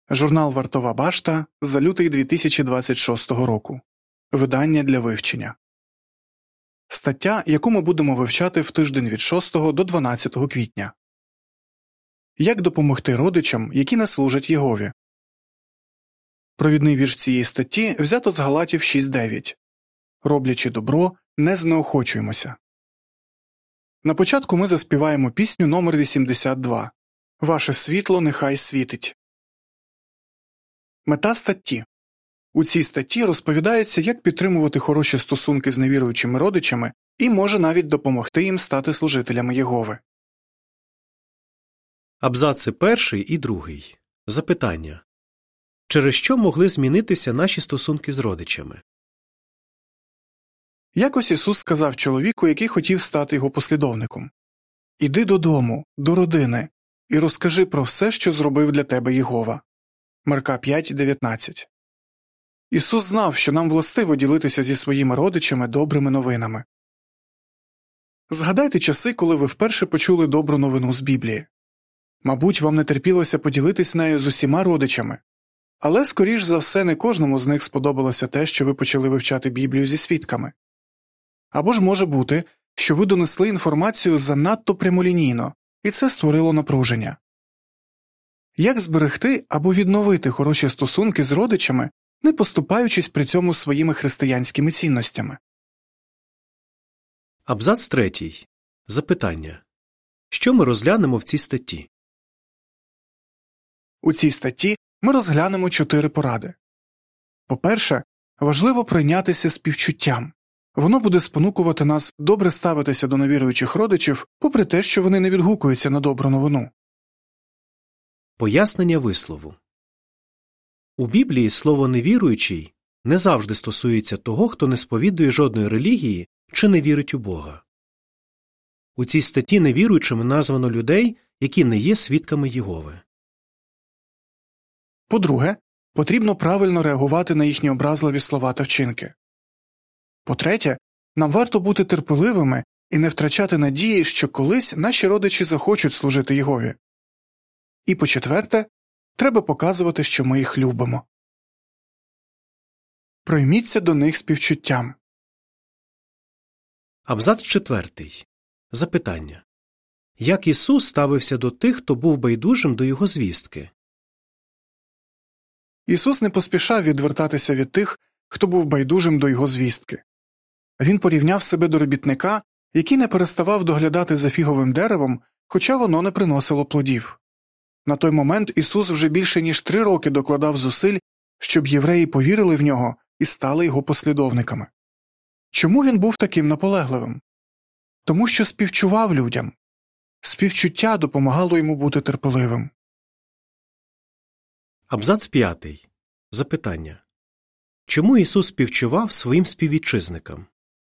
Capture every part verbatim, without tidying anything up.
Журнал «Вартова башта» за лютий дві тисячі двадцять шостого року. Видання для вивчення. Стаття, яку ми будемо вивчати в тиждень від шостого до дванадцятого квітня. Як допомогти родичам, які не служать Єгові? Провідний вірш цієї статті взято з Галатів шість дев'ять. Роблячи добро, не знеохочуємося. На початку ми заспіваємо пісню номер вісімдесят два. Ваше світло нехай світить. Мета статті. У цій статті розповідається, як підтримувати хороші стосунки з невіруючими родичами і може навіть допомогти їм стати служителями Єгови. Абзаци перший і другий. Запитання. Через що могли змінитися наші стосунки з родичами? Якось Ісус сказав чоловіку, який хотів стати його послідовником: «Іди додому, до родини, і розкажи про все, що зробив для тебе Єгова». Марка п'ять дев'ятнадцять. Ісус знав, що нам властиво ділитися зі своїми родичами добрими новинами. Згадайте часи, коли ви вперше почули добру новину з Біблії. Мабуть, вам не терпілося поділитись нею з усіма родичами. Але, скоріш за все, не кожному з них сподобалося те, що ви почали вивчати Біблію зі свідками. Або ж може бути, що ви донесли інформацію занадто прямолінійно, і це створило напруження. Як зберегти або відновити хороші стосунки з родичами, не поступаючись при цьому своїми християнськими цінностями? Абзац третій. Запитання. Що ми розглянемо в цій статті? У цій статті ми розглянемо чотири поради. По-перше, важливо пройнятися співчуттям. Воно буде спонукувати нас добре ставитися до невіруючих родичів, попри те, що вони не відгукуються на добру новину. Пояснення вислову. У Біблії слово «невіруючий» не завжди стосується того, хто не сповідує жодної релігії чи не вірить у Бога. У цій статті невіруючими названо людей, які не є свідками Єгови. По-друге, потрібно правильно реагувати на їхні образливі слова та вчинки. По-третє, нам варто бути терпеливими і не втрачати надії, що колись наші родичі захочуть служити Єгові. І по-четверте, треба показувати, що ми їх любимо. Пройміться до них співчуттям. Абзац четвертий. Запитання. Як Ісус ставився до тих, хто був байдужим до Його звістки? Ісус не поспішав відвертатися від тих, хто був байдужим до Його звістки. Він порівняв себе до робітника, який не переставав доглядати за фіговим деревом, хоча воно не приносило плодів. На той момент Ісус вже більше ніж три роки докладав зусиль, щоб євреї повірили в Нього і стали Його послідовниками. Чому він був таким наполегливим? Тому що співчував людям. Співчуття допомагало йому бути терпеливим. Абзац п'ятий. Запитання. Чому Ісус співчував своїм співвітчизникам?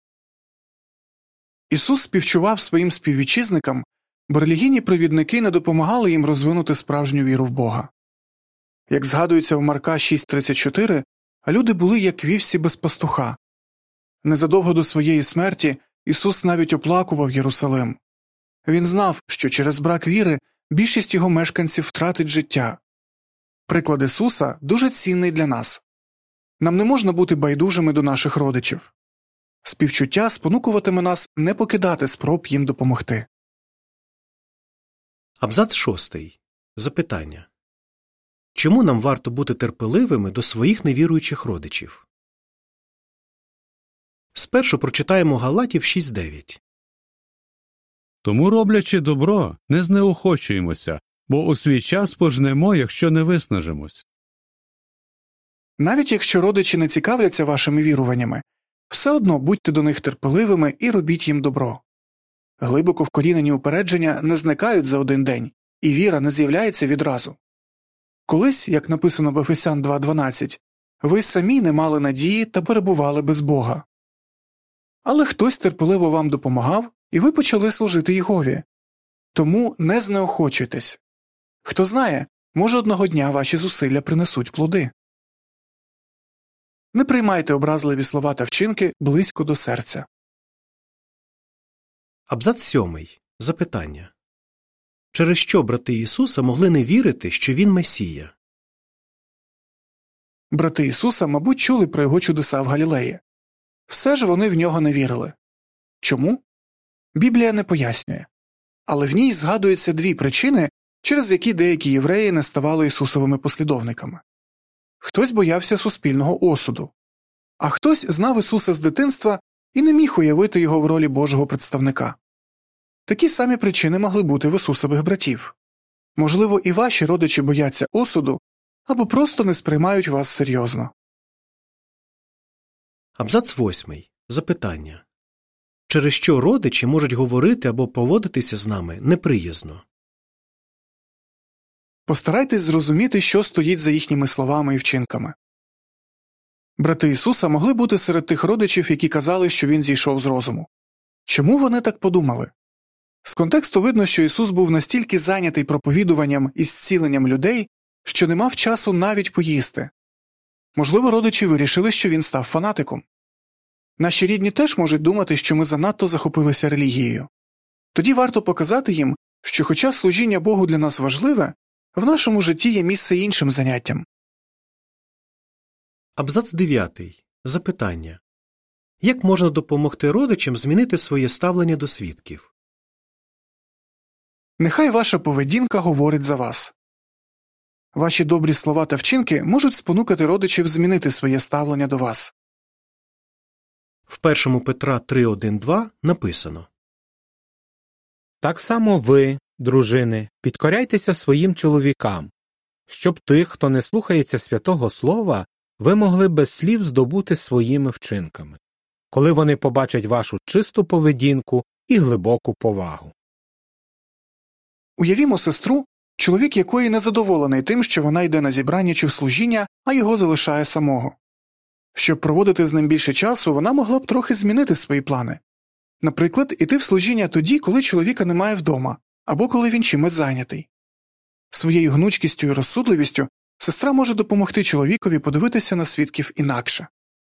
Ісус співчував своїм співвітчизникам, бо релігійні провідники не допомагали їм розвинути справжню віру в Бога. Як згадується в Марка шість тридцять чотири, люди були як вівці без пастуха. Незадовго до своєї смерті Ісус навіть оплакував Єрусалим. Він знав, що через брак віри більшість його мешканців втратить життя. Приклад Ісуса дуже цінний для нас. Нам не можна бути байдужими до наших родичів. Співчуття спонукуватиме нас не покидати спроб їм допомогти. Абзац шостий. Запитання. Чому нам варто бути терпеливими до своїх невіруючих родичів? Спершу прочитаємо Галатів шість дев'ять. Тому, роблячи добро, не знеохочуємося, бо у свій час пожнемо, якщо не виснажимось. Навіть якщо родичі не цікавляться вашими віруваннями, все одно будьте до них терпеливими і робіть їм добро. Глибоко вкорінені упередження не зникають за один день, і віра не з'являється відразу. Колись, як написано в Ефесян два дванадцять, ви самі не мали надії та перебували без Бога. Але хтось терпеливо вам допомагав, і ви почали служити Єгові. Тому не знеохочуйтесь. Хто знає, може одного дня ваші зусилля принесуть плоди. Не приймайте образливі слова та вчинки близько до серця. Абзац сьомий. Запитання. Через що брати Ісуса могли не вірити, що Він Месія? Брати Ісуса, мабуть, чули про його чудеса в Галілеї. Все ж вони в нього не вірили. Чому? Біблія не пояснює. Але в ній згадуються дві причини, через які деякі євреї не ставали Ісусовими послідовниками. Хтось боявся суспільного осуду, а хтось знав Ісуса з дитинства і не міг уявити його в ролі Божого представника. Такі самі причини могли бути в Ісусових братів. Можливо, і ваші родичі бояться осуду або просто не сприймають вас серйозно. Абзац восьмий. Запитання. Через що родичі можуть говорити або поводитися з нами неприязно? Постарайтесь зрозуміти, що стоїть за їхніми словами і вчинками. Брати Ісуса могли бути серед тих родичів, які казали, що Він зійшов з розуму. Чому вони так подумали? З контексту видно, що Ісус був настільки зайнятий проповідуванням і зціленням людей, що не мав часу навіть поїсти. Можливо, родичі вирішили, що Він став фанатиком. Наші рідні теж можуть думати, що ми занадто захопилися релігією. Тоді варто показати їм, що хоча служіння Богу для нас важливе, в нашому житті є місце іншим заняттям. Абзац дев'ятий. Запитання. Як можна допомогти родичам змінити своє ставлення до свідків? Нехай ваша поведінка говорить за вас. Ваші добрі слова та вчинки можуть спонукати родичів змінити своє ставлення до вас. В першому Петра три один два написано: Так само ви, дружини, підкоряйтеся своїм чоловікам, щоб тих, хто не слухається святого слова, ви могли без слів здобути своїми вчинками, коли вони побачать вашу чисту поведінку і глибоку повагу. Уявімо сестру, чоловік якої незадоволений тим, що вона йде на зібрання чи в служіння, а його залишає самого. Щоб проводити з ним більше часу, вона могла б трохи змінити свої плани. Наприклад, іти в служіння тоді, коли чоловіка немає вдома, або коли він чимось зайнятий. Своєю гнучкістю і розсудливістю сестра може допомогти чоловікові подивитися на свідків інакше.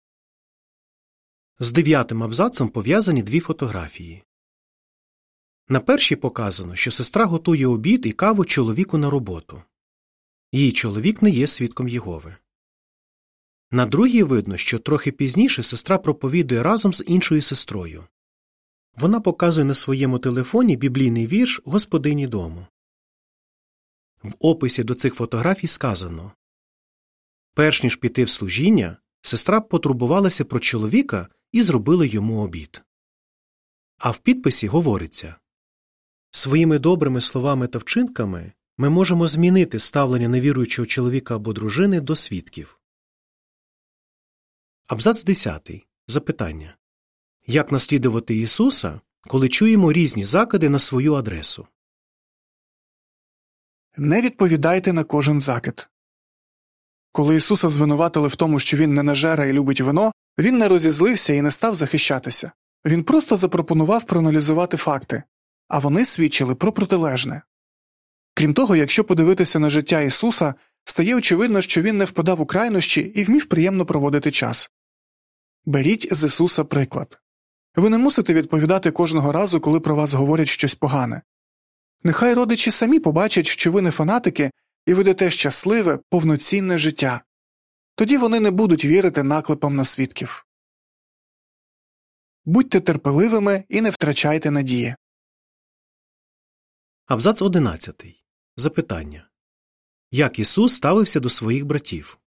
З дев'ятим абзацом пов'язані дві фотографії. На першій показано, що сестра готує обід і каву чоловіку на роботу. Її чоловік не є свідком Єгови. На другій видно, що трохи пізніше сестра проповідує разом з іншою сестрою. Вона показує на своєму телефоні біблійний вірш господині дому. В описі до цих фотографій сказано: перш ніж піти в служіння, сестра потурбувалася про чоловіка і зробила йому обід. А в підписі говориться: своїми добрими словами та вчинками ми можемо змінити ставлення невіруючого чоловіка або дружини до свідків. Абзац десятий. Запитання. Як наслідувати Ісуса, коли чуємо різні закиди на свою адресу? Не відповідайте на кожен закид. Коли Ісуса звинуватили в тому, що Він ненажера і любить вино, Він не розізлився і не став захищатися. Він просто запропонував проаналізувати факти, а вони свідчили про протилежне. Крім того, якщо подивитися на життя Ісуса, стає очевидно, що Він не впадав у крайнощі і вмів приємно проводити час. Беріть з Ісуса приклад. Ви не мусите відповідати кожного разу, коли про вас говорять щось погане. Нехай родичі самі побачать, що ви не фанатики і ведете щасливе, повноцінне життя. Тоді вони не будуть вірити наклепам на свідків. Будьте терпеливими і не втрачайте надії. Абзац одинадцятий. Запитання. Як Ісус ставився до своїх братів?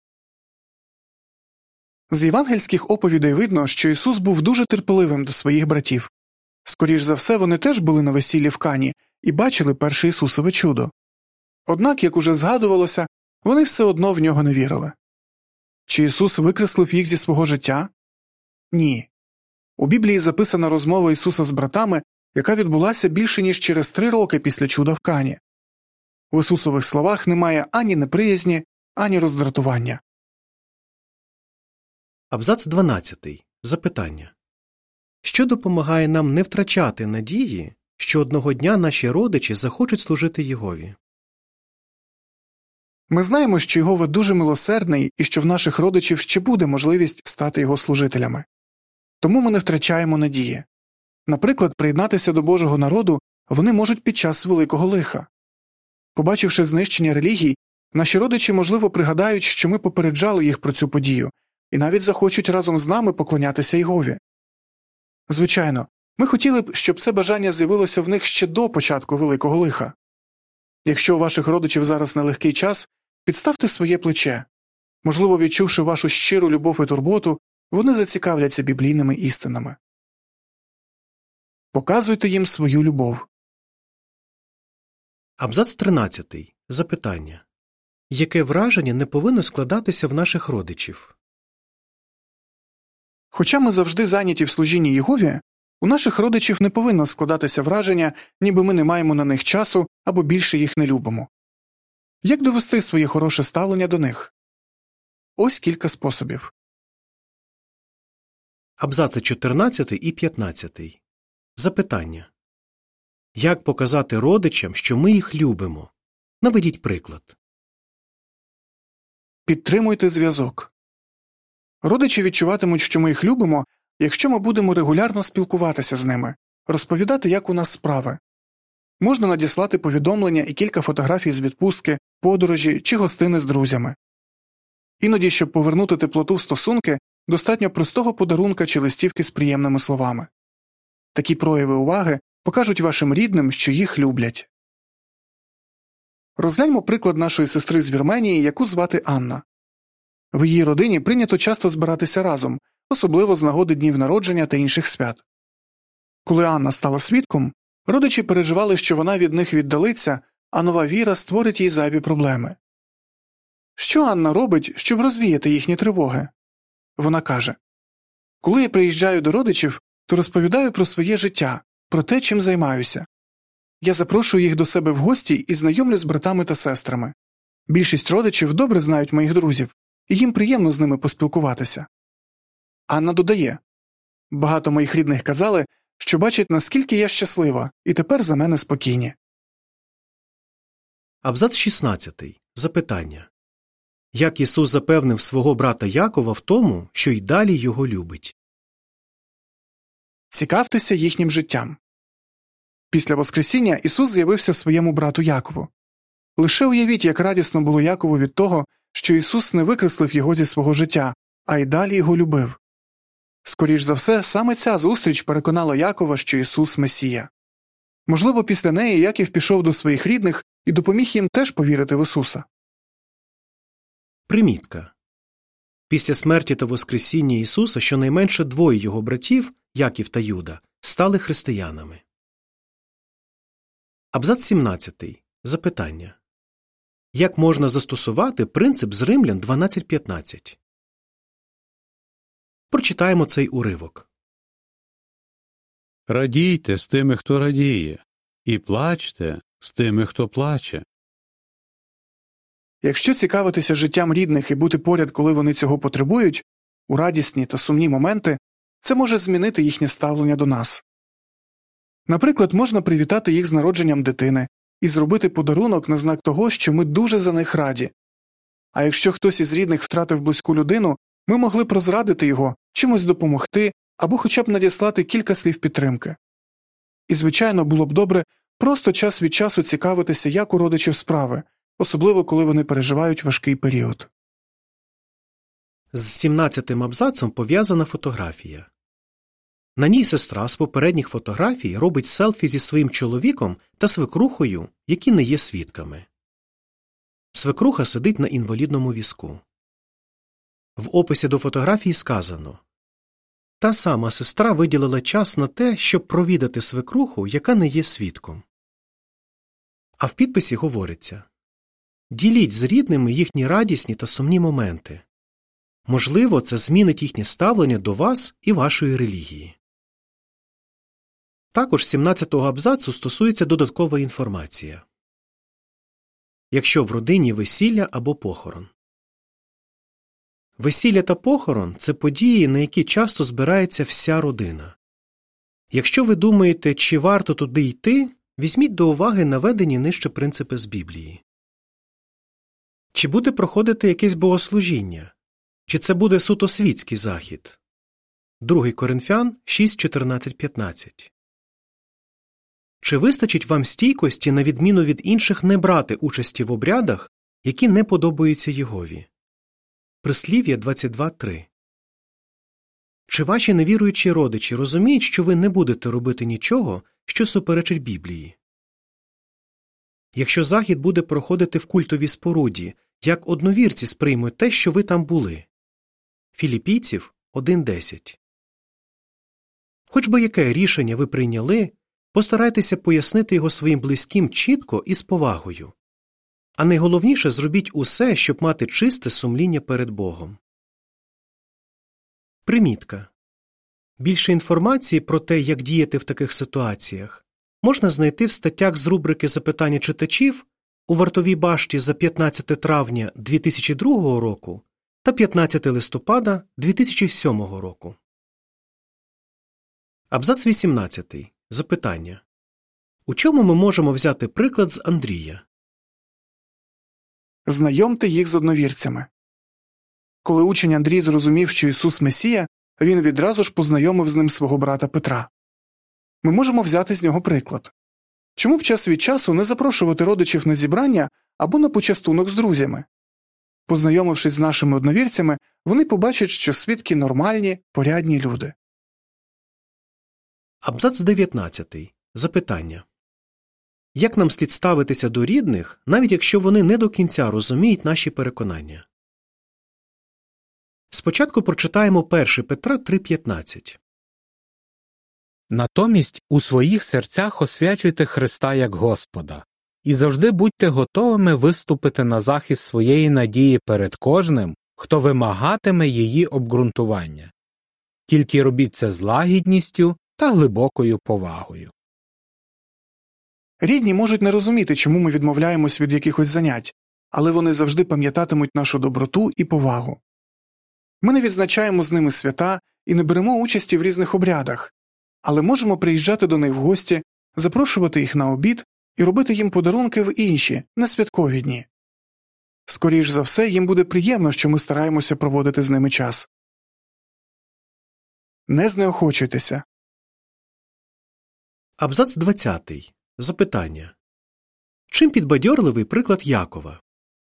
З євангельських оповідей видно, що Ісус був дуже терпеливим до своїх братів. Скоріш за все, вони теж були на весіллі в Кані і бачили перше Ісусове чудо. Однак, як уже згадувалося, вони все одно в нього не вірили. Чи Ісус викреслив їх зі свого життя? Ні. У Біблії записана розмова Ісуса з братами, яка відбулася більше ніж через три роки після чуда в Кані. В Ісусових словах немає ані неприязні, ані роздратування. Абзац дванадцятий. Запитання. Що допомагає нам не втрачати надії, що одного дня наші родичі захочуть служити Єгові? Ми знаємо, що Єгова дуже милосердний і що в наших родичів ще буде можливість стати його служителями. Тому ми не втрачаємо надії. Наприклад, приєднатися до Божого народу вони можуть під час великого лиха. Побачивши знищення релігій, Наші родичі, можливо, пригадають, що ми попереджали їх про цю подію, і навіть захочуть разом з нами поклонятися Єгові. Звичайно, ми хотіли б, щоб це бажання з'явилося в них ще до початку великого лиха. Якщо у ваших родичів зараз нелегкий час, підставте своє плече. Можливо, відчувши вашу щиру любов і турботу, вони зацікавляться біблійними істинами. Показуйте їм свою любов. Абзац тринадцятий. Запитання. Яке враження не повинно складатися в наших родичів? Хоча ми завжди зайняті в служінні Єгові, у наших родичів не повинно складатися враження, ніби ми не маємо на них часу або більше їх не любимо. Як довести своє хороше ставлення до них? Ось кілька способів. Абзаци чотирнадцятий і п'ятнадцятий. Запитання. Як показати родичам, що ми їх любимо? Наведіть приклад. Підтримуйте зв'язок. Родичі відчуватимуть, що ми їх любимо, якщо ми будемо регулярно спілкуватися з ними, розповідати, як у нас справи. Можна надіслати повідомлення і кілька фотографій з відпустки, подорожі чи гостини з друзями. Іноді, щоб повернути теплоту в стосунки, достатньо простого подарунка чи листівки з приємними словами. Такі прояви уваги покажуть вашим рідним, що їх люблять. Розгляньмо приклад нашої сестри з Вірменії, яку звати Анна. В її родині прийнято часто збиратися разом, особливо з нагоди днів народження та інших свят. Коли Анна стала свідком, родичі переживали, що вона від них віддалиться, а нова віра створить їй зайві проблеми. Що Анна робить, щоб розвіяти їхні тривоги? Вона каже: «Коли я приїжджаю до родичів, то розповідаю про своє життя, про те, чим займаюся. Я запрошую їх до себе в гості і знайомлю з братами та сестрами. Більшість родичів добре знають моїх друзів, і їм приємно з ними поспілкуватися». Анна додає: «Багато моїх рідних казали, що бачать, наскільки я щаслива, і тепер за мене спокійні». Абзац шістнадцятий. Запитання. Як Ісус запевнив свого брата Якова в тому, що й далі його любить? Цікавтеся їхнім життям. Після Воскресіння Ісус з'явився своєму брату Якову. Лише уявіть, як радісно було Якову від того, що Ісус не викреслив його зі свого життя, а й далі його любив. Скоріш за все, саме ця зустріч переконала Якова, що Ісус – Месія. Можливо, після неї Яків пішов до своїх рідних і допоміг їм теж повірити в Ісуса. Примітка. Після смерті та воскресіння Ісуса щонайменше двоє його братів, Яків та Юда, стали християнами. Абзац сімнадцятий. Запитання. Як можна застосувати принцип з Римлян дванадцять п'ятнадцять? Прочитаємо цей уривок. Радійте з тими, хто радіє, і плачте з тими, хто плаче. Якщо цікавитися життям рідних і бути поряд, коли вони цього потребують, у радісні та сумні моменти, це може змінити їхнє ставлення до нас. Наприклад, можна привітати їх з народженням дитини і зробити подарунок на знак того, що ми дуже за них раді. А якщо хтось із рідних втратив близьку людину, ми могли б розрадити його, чимось допомогти або хоча б надіслати кілька слів підтримки. І, звичайно, було б добре просто час від часу цікавитися, як у родичів справи, особливо коли вони переживають важкий період. З сімнадцятим абзацом пов'язана фотографія. На ній сестра з попередніх фотографій робить селфі зі своїм чоловіком та свекрухою, які не є свідками. Свекруха сидить на інвалідному візку. В описі до фотографії сказано: «Та сама сестра виділила час на те, щоб провідати свекруху, яка не є свідком». А в підписі говориться: «Діліть з рідними їхні радісні та сумні моменти. Можливо, це змінить їхнє ставлення до вас і вашої релігії». Також сімнадцятого абзацу стосується додаткова інформація. Якщо в родині весілля або похорон. Весілля та похорон – це події, на які часто збирається вся родина. Якщо ви думаєте, чи варто туди йти, візьміть до уваги наведені нижче принципи з Біблії. Чи буде проходити якесь богослужіння? Чи це буде суто світський захід? Другий Коринфян шість чотирнадцять п'ятнадцять. Чи вистачить вам стійкості, на відміну від інших, не брати участі в обрядах, які не подобаються Єгові. Прислів'я двадцять два три. Чи ваші невіруючі родичі розуміють, що ви не будете робити нічого, що суперечить Біблії? Якщо захід буде проходити в культовій споруді, як одновірці сприймуть те, що ви там були? Філіпійців один десять. Хоч би яке рішення ви прийняли, постарайтеся пояснити його своїм близьким чітко і з повагою. А найголовніше – зробіть усе, щоб мати чисте сумління перед Богом. Примітка. Більше інформації про те, як діяти в таких ситуаціях, можна знайти в статтях з рубрики «Запитання читачів» у вартовій башті за п'ятнадцяте травня дві тисячі другого року та п'ятнадцяте листопада дві тисячі сьомого року. Абзац вісімнадцятий. Запитання. У чому ми можемо взяти приклад з Андрія? Знайомте їх з одновірцями. Коли учень Андрій зрозумів, що Ісус – Месія, він відразу ж познайомив з ним свого брата Петра. Ми можемо взяти з нього приклад. Чому б час від часу не запрошувати родичів на зібрання або на почастунок з друзями? Познайомившись з нашими одновірцями, вони побачать, що свідки – нормальні, порядні люди. Абзац дев'ятнадцятий. Запитання. Як нам слід ставитися до рідних, навіть якщо вони не до кінця розуміють наші переконання? Спочатку прочитаємо перше Петра три п'ятнадцять. Натомість у своїх серцях освячуйте Христа як Господа, і завжди будьте готовими виступити на захист своєї надії перед кожним, хто вимагатиме її обґрунтування. Тільки робіть це з лагідністю та глибокою повагою. Рідні можуть не розуміти, чому ми відмовляємось від якихось занять, але вони завжди пам'ятатимуть нашу доброту і повагу. Ми не відзначаємо з ними свята і не беремо участі в різних обрядах, але можемо приїжджати до них в гості, запрошувати їх на обід і робити їм подарунки в інші, несвяткові дні. Скоріш за все, їм буде приємно, що ми стараємося проводити з ними час. Не знеохочуйтеся. Абзац двадцятий. Запитання. Чим підбадьорливий приклад Якова?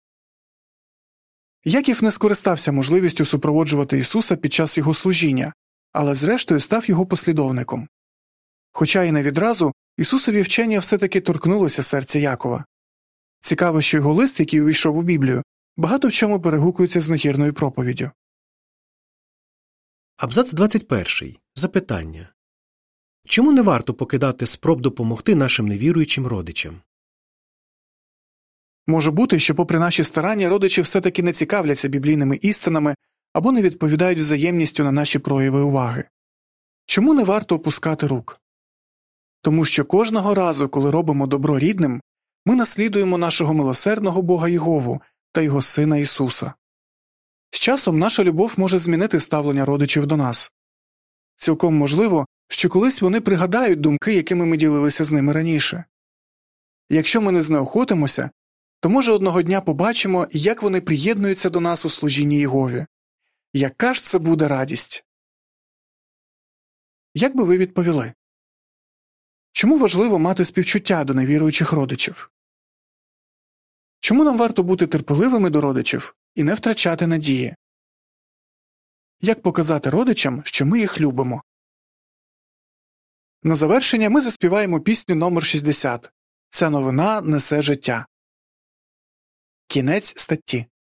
Яків не скористався можливістю супроводжувати Ісуса під час його служіння, але зрештою став його послідовником. Хоча і не відразу, Ісусові вчення все-таки торкнулося серця Якова. Цікаво, що його лист, який увійшов у Біблію, багато в чому перегукується з нагірною проповіддю. Абзац двадцять перший. Запитання. Чому не варто покидати спроб допомогти нашим невіруючим родичам? Може бути, що попри наші старання родичі все-таки не цікавляться біблійними істинами або не відповідають взаємністю на наші прояви уваги. Чому не варто опускати рук? Тому що кожного разу, коли робимо добро рідним, ми наслідуємо нашого милосердного Бога Єгову та Його Сина Ісуса. З часом наша любов може змінити ставлення родичів до нас. Цілком можливо, що колись вони пригадають думки, якими ми ділилися з ними раніше. Якщо ми не знеохотимося, то, може, одного дня побачимо, як вони приєднуються до нас у служінні Єгові. Яка ж це буде радість? Як би ви відповіли? Чому важливо мати співчуття до невіруючих родичів? Чому нам варто бути терпеливими до родичів і не втрачати надії? Як показати родичам, що ми їх любимо? На завершення ми заспіваємо пісню номер шістдесят «Ця новина несе життя». Кінець статті.